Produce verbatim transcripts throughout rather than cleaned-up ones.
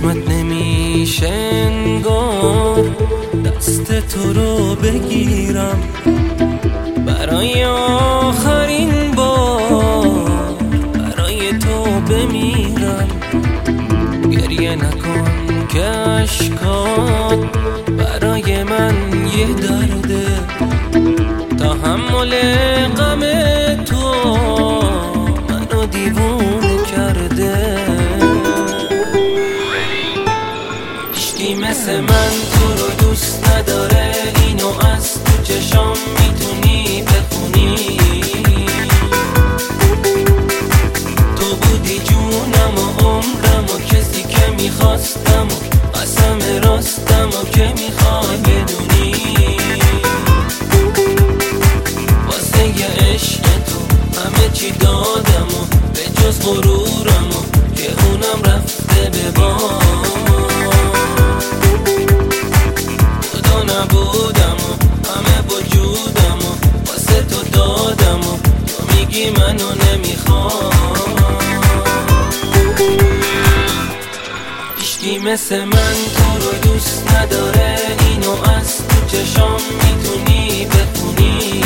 قسمت نمیشه انگار دست تو رو بگیرم، برای آخرین بار برای تو بمیرم. گریه نکن که اشکات برای من یه درده، تحمل غم تو منو دیوونه کرده. هیچکی مثل من تو رو دوست نداره، اینو از تو چشام میتونی بخونی. تو بودی جونم و عمرم و کسی که میخواستم و قسم راستم و که میخوای بدونی. واسه یه عشق تو همه چی دادم و به جز غرورم و که اونم رفته به باد. نبودم و همه وجودم و واسه تو دادم و تو میگی منو نمیخوام. هیچکی مثل من تو رو دوست نداره، اینو از تو چشام میتونی بخونی.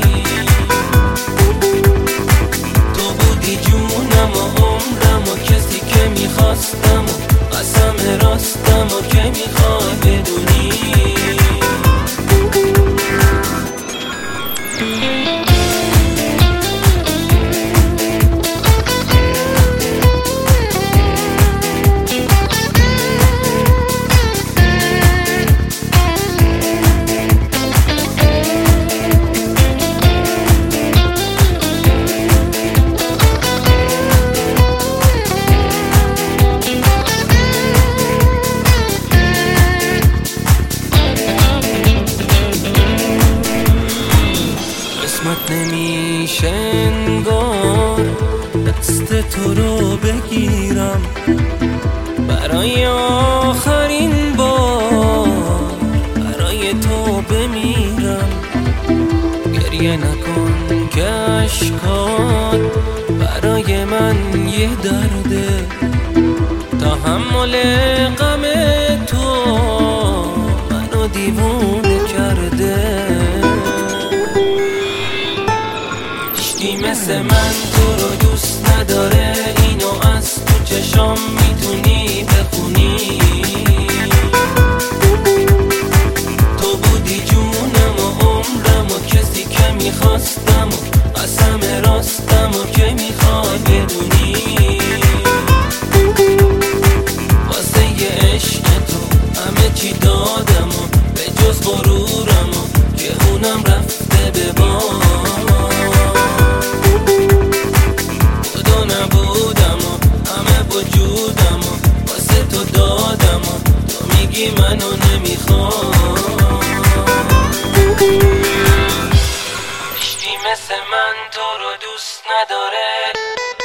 تو بودی جونم و عمرم و کسی که میخواستم و قسم راستم و که میخوای بدونی. قسمت نمیشه انگار دست تو رو بگیرم، برای آخرین بار برای تو بمیرم. گریه نکن که اشکات برای من یه درده، تحمل غم تو منو دیوونه کرده. مثل من تو رو دوست نداره، اینو از تو چشام میتونی بخونی. تو بودی جونم و عمرم و کسی که میخواستم و قسم راستم و که میخوای بدونی. واسه یه عشق تو همه چی دادم و به جز غرورم و که اونم رفته به باد. نبودم و همه وجودم و واسه تو دادم و تو میگی منو نمیخوام. هیچکی مثل من تو رو دوست نداره.